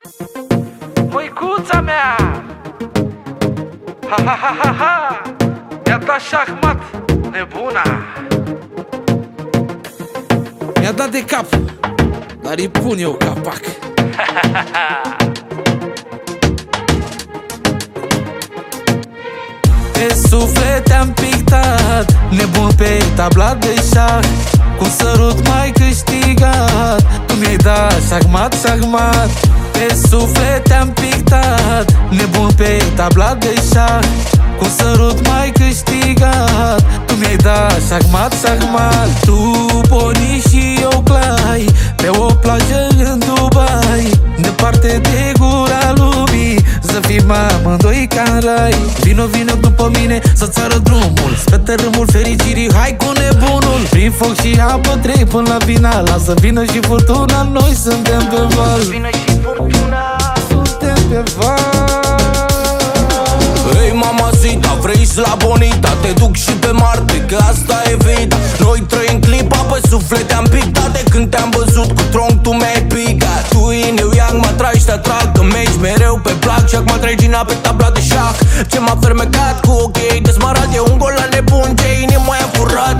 Măicuța mea! Ha ha ha ha ha! Mi-a dat șahmat, nebuna! Mi-a dat de cap, dar îi pun eu capac. Pe suflet te-am pictat, nebun pe tabla de șah. Cu sărut m-ai câștigat, tu mi-ai dat șahmat, șahmat. Pe suflet te-am pictat, nebun pe tabla de șah. Cu sărut m-ai câștigat, tu mi-ai dat șahmat, șahmat. Tu poni și eu clai, pe o plajă în Dubai, departe de gura lumii, să fim amândoi ca în rai. Vino, vino după mine să-ți arăt drumul spre tărâmul fericirii, hai cu nebunul. Prin foc și apă trec până la final, lasă vină și furtuna, noi suntem pe val. Vină și furtuna, suntem pe val. Hei mamacita, vrei la bonita, te duc și pe Marte, că asta e vida. Noi trăim clipa, pe suflet te-am pictat. De când te-am văzut cu tronc, tu mi-ai picat. Tu in eu yang, mă tragi, te atrag, că mergi mereu pe plac. Și acum regina pe tabla de șah. Ce m-a fermecat cu ochii de smarat, e un gol la nebun, ce inima i-a furat.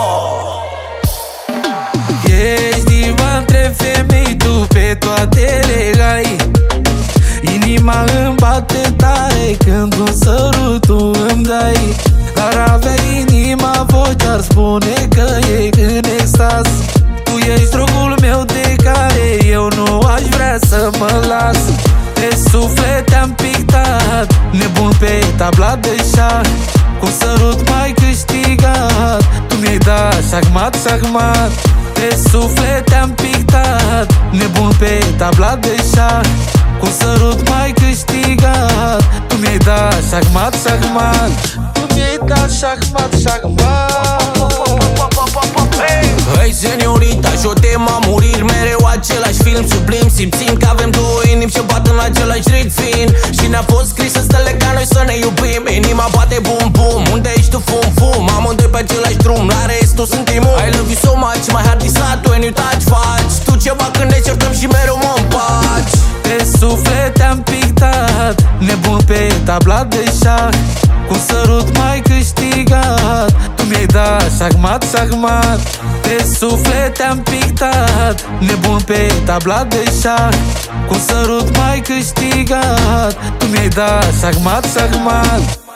Ești diva între femei, tu pe toate legai. Inima îmi bate tare când un sărut tu îmi dai. Dar avea inima voce, ar spune că e în extaz. Tu ești drogul meu de care eu nu aș vrea să mă las. Pe suflet te-am pictat, nebun pe tabla de șah. Cu sărut m-ai câștigat, tu mi-ai dat șahmat, șahmat. Pe suflet te-am pictat, nebun pe tabla de șah. Cu sărut m-ai câștigat, tu mi-ai dat șahmat, șahmat. Tu mi-ai dat șahmat, șahmat. Hei seniorita, și o temă a murir, mereu același film sublim. Simțim că avem două inimi ce bat în același ritm fin. Și ne-a fost scris în stele ca noi să ne iubim. Inima bate bum bum, unde ești tu fum fum. Amândoi pe același drum, la restul sunt imuni. I love you so much, my heart is hot when you touch. Faci tu ceva când ne certăm și mereu mă împaci. Pe suflet te-am pictat, nebun pe tabla de șah. Cu sărut m-ai câștigat, tu mi-ai dat șahmat, șahmat. Pe suflet te-am pictat, nebun pe tabla de șah. Cu sărut m-ai câștigat, tu mi-ai dat șahmat, șahmat.